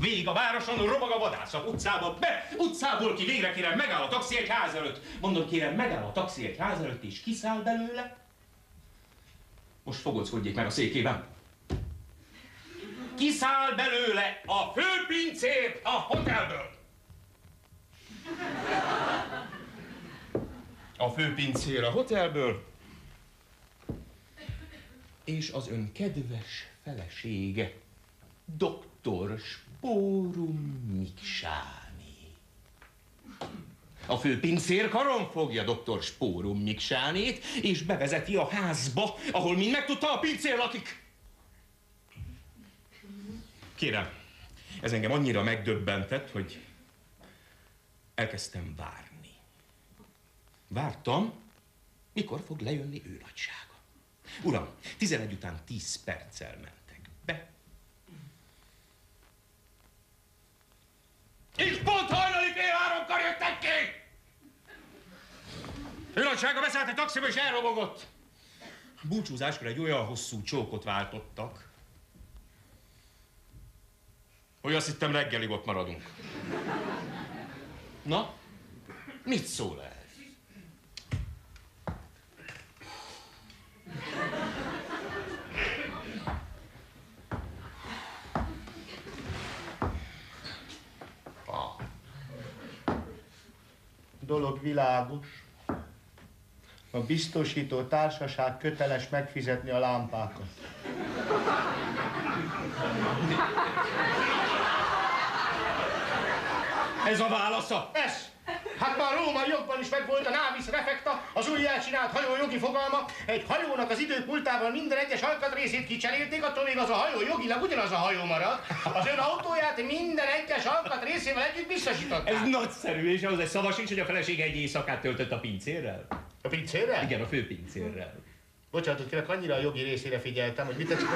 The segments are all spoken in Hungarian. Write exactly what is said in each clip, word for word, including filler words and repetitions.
Végig a városon robog a vadászat, utcába be, utcából ki, végre kérem, megáll a taxi egy ház előtt. Mondom, kérem, megáll a taxi egy ház előtt, és kiszáll belőle. Most fogockodjék meg a székében. Kiszáll belőle a főpincér a hotelből. A főpincér a hotelből, és az ön kedves felesége, doktor Spórum Miksáné. A főpincér karon fogja doktor Spórum Miksánét, és bevezeti a házba, ahol mind megtudta, a pincér lakik. Kérem, ez engem annyira megdöbbentett, hogy elkezdtem várni. Vártam, mikor fog lejönni ő nagysága. Uram, tizenegy után tíz perccel mentek be. És pont hajnali fél háromkor jöttek ki! Ő nagysága beszállt egy taxiba és elrobogott. Búcsúzáskor egy olyan hosszú csókot váltottak, hogy azt hittem reggelig ott maradunk. Na, mit szól ez? Dolog világos. A biztosító társaság köteles megfizetni a lámpákat. Ez a válasza? Ez! Hát már római jogban is megvolt a navis refecta, az új elcsinált hajó jogi fogalma. Egy hajónak az idők múltával minden egyes alkatrészét kicserélték, attól még az a hajó jogilag ugyanaz a hajó marad. Az ön autóját minden egyes alkatrészével együtt biztosították. Ez nagyszerű, és ahhoz egy szava sincs, hogy a felesége egy éjszakát töltött a pincérrel? A pincérrel? Igen, a főpincérrel. Bocsánatot kérek, annyira a jogi részére figyeltem, hogy mit tetszik.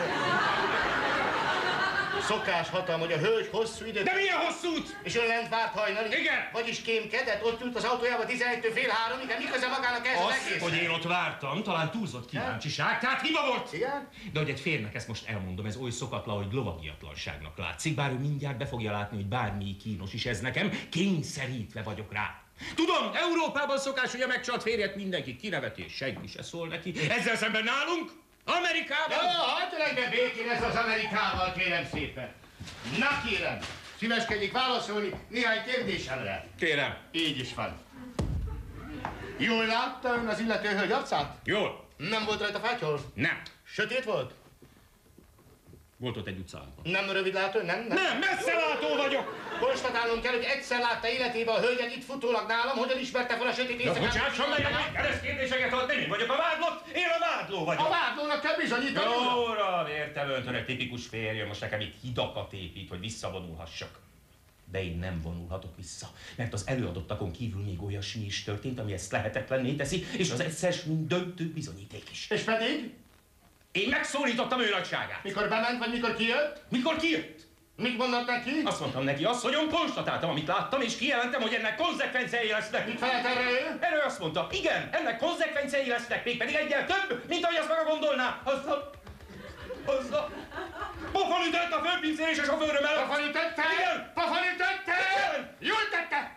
Szokás hatalma, hogy a hölgy hosszú időt... De milyen hosszút? És ön lent várt hajnalig? Igen. Vagyis kémkedett, ott ült az autójában tizenegytől fél háromig, de miközben magának ez az egész? Hogy én ott vártam, talán túlzott kíváncsiság, tehát hiba volt. Igen? De hogy egy férnek ezt most elmondom, ez oly szokatlan, hogy lovagiatlanságnak látszik, bár ő mindjárt be fogja látni, hogy bármi kínos is ez nekem, kényszerítve vagyok rá. Tudom, Európában szokás, hogy a megcsalt férjet mindenki kineveti, és senki se szól neki. Ezzel szemben nálunk, Amerikában... Ja, hagyjon egyben békén ez az Amerikával, kérem szépen. Na kérem, szíveskedjék válaszolni néhány kérdésemre. Kérem. Így is van. Jól látta ön az illető hölgy arcát? Jól. Nem volt rajta fátyol? Nem. Sötét volt? Volt ott egy utcánkon. Nem rövidlátó, nem? Nem, nem messzelátó vagyok! Konstatálnom kell, hogy egyszer látta életében a hölgyet itt futólag nálam, hogyan ismerte fel a sötét éjszakát. Bocsásson meg, hogy kereszt kérdéseket ad, nem én vagyok a vádlott, én a vádló vagyok. A vádlónak kell bizonyítani. Jó, uram, értem öntől, egy tipikus férje, most nekem itt hidakat épít, hogy visszavonulhassak. De én nem vonulhatok vissza, mert az előadottakon kívül még olyasmi is történt, ami ezt lehetetlenné teszi, és az egyszer mint döntő bizonyíték is. És pedig? Én megszólítottam ő nagyságát. Mikor bement, vagy mikor kijött? Mikor kijött? Mit mondott neki? Azt mondtam neki azt, hogy én konstatáltam, amit láttam, és kijelentem, hogy ennek konzekvenciái lesznek. Mit felelt erre ő? Erről azt mondta, igen, ennek konzekvenciái lesznek, mégpedig egyel több, mint ahogy azt maga gondolná. Azzal... Azzal... Pofon ütött a főpincér és a sofőröm előtt. Pofon ütötte? Igen. Pofon ütötte? Igen. Jól tette!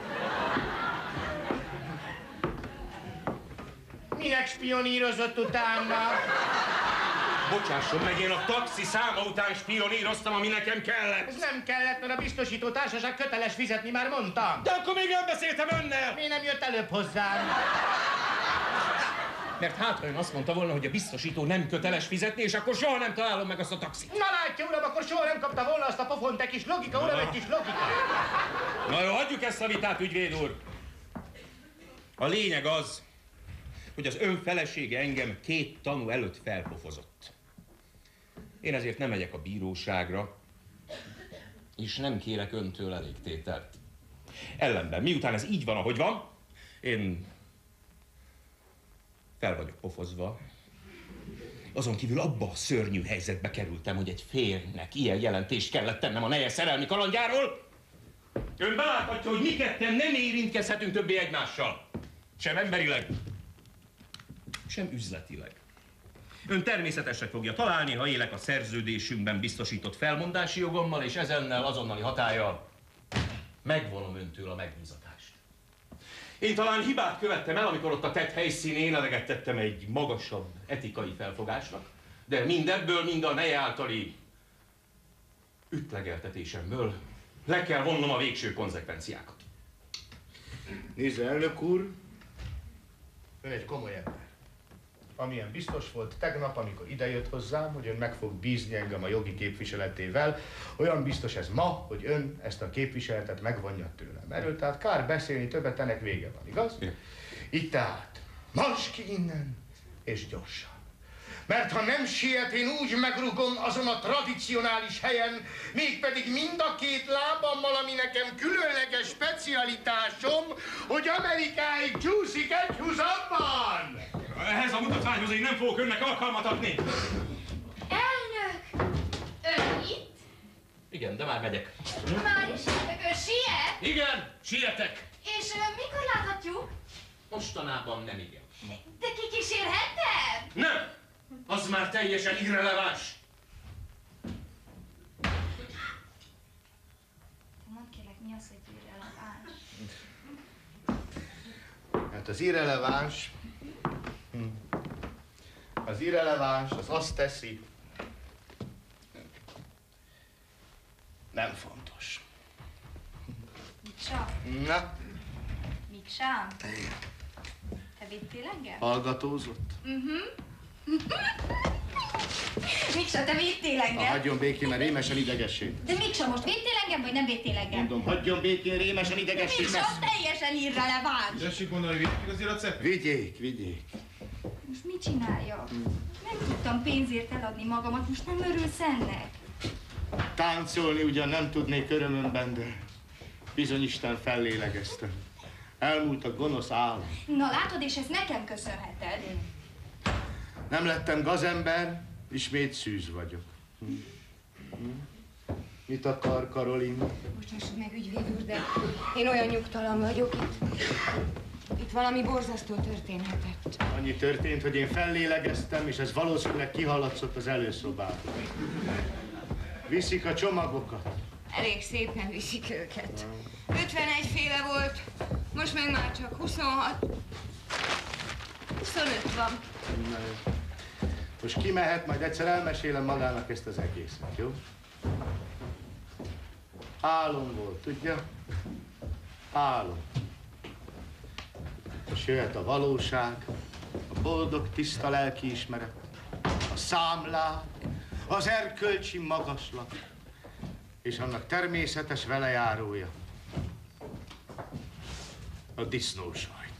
Minek spionírozott utána? Bocsásson meg, én a taxi száma után spioníroztam, ami nekem kellett. Ez nem kellett, mert a biztosító társaság köteles fizetni, már mondtam. De akkor még nem beszéltem önnel. Miért nem jött előbb hozzám? Mert hát, ha ön azt mondta volna, hogy a biztosító nem köteles fizetni, és akkor soha nem találom meg azt a taxit. Na látja, uram, akkor soha nem kapta volna azt a pofont, egy kis logika, uram, egy kis logika. Na jó, hagyjuk ezt a vitát, ügyvéd úr. A lényeg az, hogy az ön felesége engem két tanú előtt felpofozott. Én ezért nem megyek a bíróságra, és nem kérek öntől elégtételt. Ellenben, miután ez így van, ahogy van, én fel vagyok pofozva. Azon kívül abba a szörnyű helyzetbe kerültem, hogy egy férjnek ilyen jelentést kellett tennem a neje szerelmi kalandjáról. Ön beláthatja, hogy mi ketten nem érintkezhetünk többé egymással. Sem emberileg, sem üzletileg. Ön természetesnek fogja találni, ha élek a szerződésünkben biztosított felmondási jogommal, és ezennel azonnali hatállyal megvonom öntől a megbízatást. Én talán hibát követtem el, amikor ott a tett helyszínén eleget tettem egy magasabb etikai felfogásnak, de mindebből, mind a neje általi ütlegeltetésemből le kell vonnom a végső konzekvenciákat. Nézd, elnök úr, ön egy komoly ember. Amilyen biztos volt tegnap, amikor idejött hozzám, hogy ön meg fog bízni engem a jogi képviseletével, olyan biztos ez ma, hogy ön ezt a képviseletet megvonja tőlem. Erről tehát kár beszélni, többet ennek vége van, igaz? Igen. Így tehát, marss ki innen, és gyorsan. Mert ha nem siet, én úgy megrugom azon a tradicionális helyen, mégpedig mind a két lábammal, ami nekem különleges specialitásom, hogy Amerikáig csúszik egy húzatban! Ehhez a mutatványhoz én nem fogok önnek alkalmat adni. Elnök! Ön itt? Igen, de már megyek. Már is jövök, ön siet? Igen, sietek. És uh, mikor láthatjuk? Mostanában nem igen. De kikísérhettem? Nem! Az már teljesen irreleváns. Mondd kérlek, mi az, hogy irreleváns? Hát az irreleváns, az irreleváns, az azt teszi, nem fontos. Miksa? Na, Miksa? Te vittél engem? hallgatózott? Mhm. Miksa, te vittél engem? Ha hagyjon békén, mert rémesen idegesség. De Miksa, most vittél engem, vagy nem vittél engem? Mondom, hagyjon békén, rémesen idegesség. Miksa, teljesen irreleváns. Tessék gondolni, hogy vigyük azért a cepet? Vigyék, vigyék. Most mit csináljak? Nem tudtam pénzért eladni magamat, most nem örülsz ennek? Táncolni ugyan nem tudnék örömömben, de bizony Isten fellélegeztem. Elmúlt a gonosz álom. Na látod, és ezt nekem köszönheted. Nem lettem gazember, ismét szűz vagyok. Hm. Hm. Mit akar Karolin? Bocsássad meg, ügyvéd úr, de én olyan nyugtalan vagyok itt. Itt valami borzasztó történhetett. Annyi történt, hogy én fellélegeztem, és ez valószínűleg kihallatszott az előszobába. Viszik a csomagokat. Elég szépen viszik őket. ötvenegy féle volt, most meg már csak huszonhat. huszonöt van. Na jó. Most kimehet, majd egyszer elmesélem magának ezt az egészet, jó? Álom volt, tudja? Álom. És jöhet a valóság, a boldog, tiszta lelkiismeret, a számlák, az erkölcsi magaslat, és annak természetes velejárója, a disznósajt.